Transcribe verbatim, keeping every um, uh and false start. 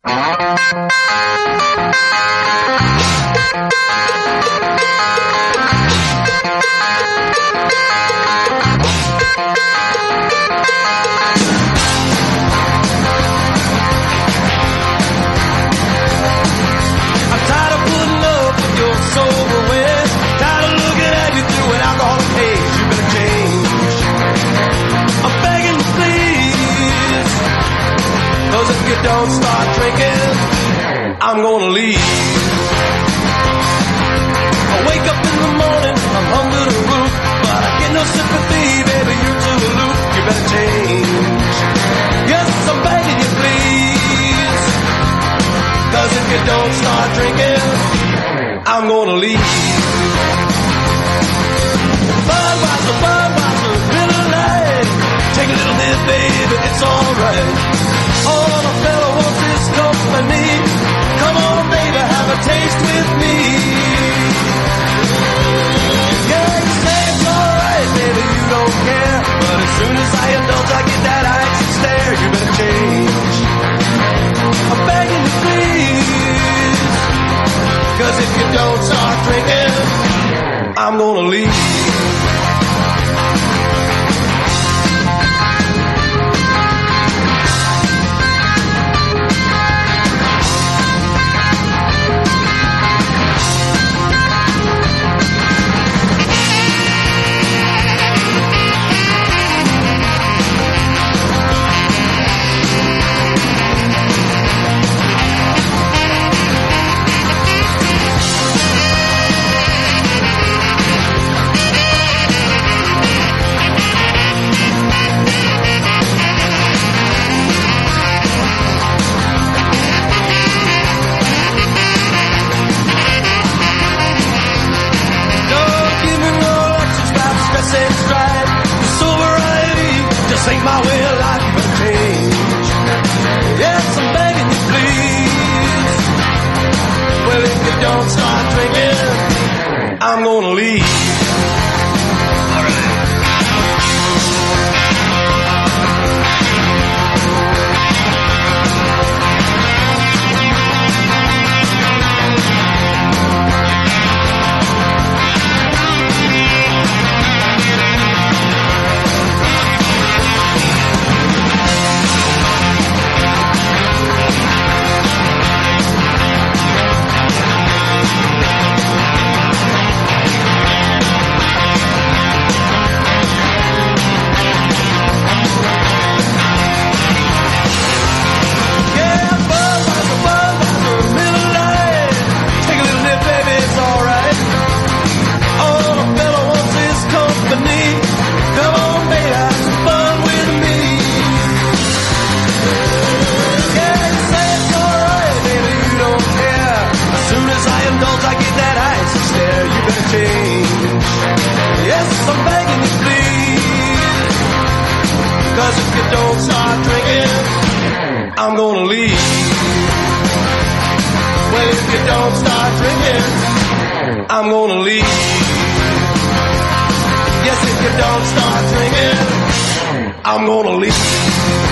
Don't start drinking, I'm gonna leave. I wake up in the morning, I'm under the roof, but I get no sympathy, baby, you're too aloof. You better change. Yes, I'm begging you, please. Cause if you don't start drinking, I'm gonna leave. Budweiser, Budweiser, Miller Lite. Take a little bit, baby, it's alright. All a fella wants is company. Come on, baby, have a taste with me. Yeah, you say it's alright, baby, you don't care. But as soon as I indulge, I get that icy stare. You better change. I'm begging you, please. Cause if you don't start drinking, I'm gonna leave. Ain't my way of life, you better change. Yes, I'm begging you, please. Well, if you don't start drinking, I'm gonna leave. All right. Cause if you don't start drinking, I'm gonna leave. Well, if you don't start drinking, I'm gonna leave. Yes, if you don't start drinking, I'm gonna leave.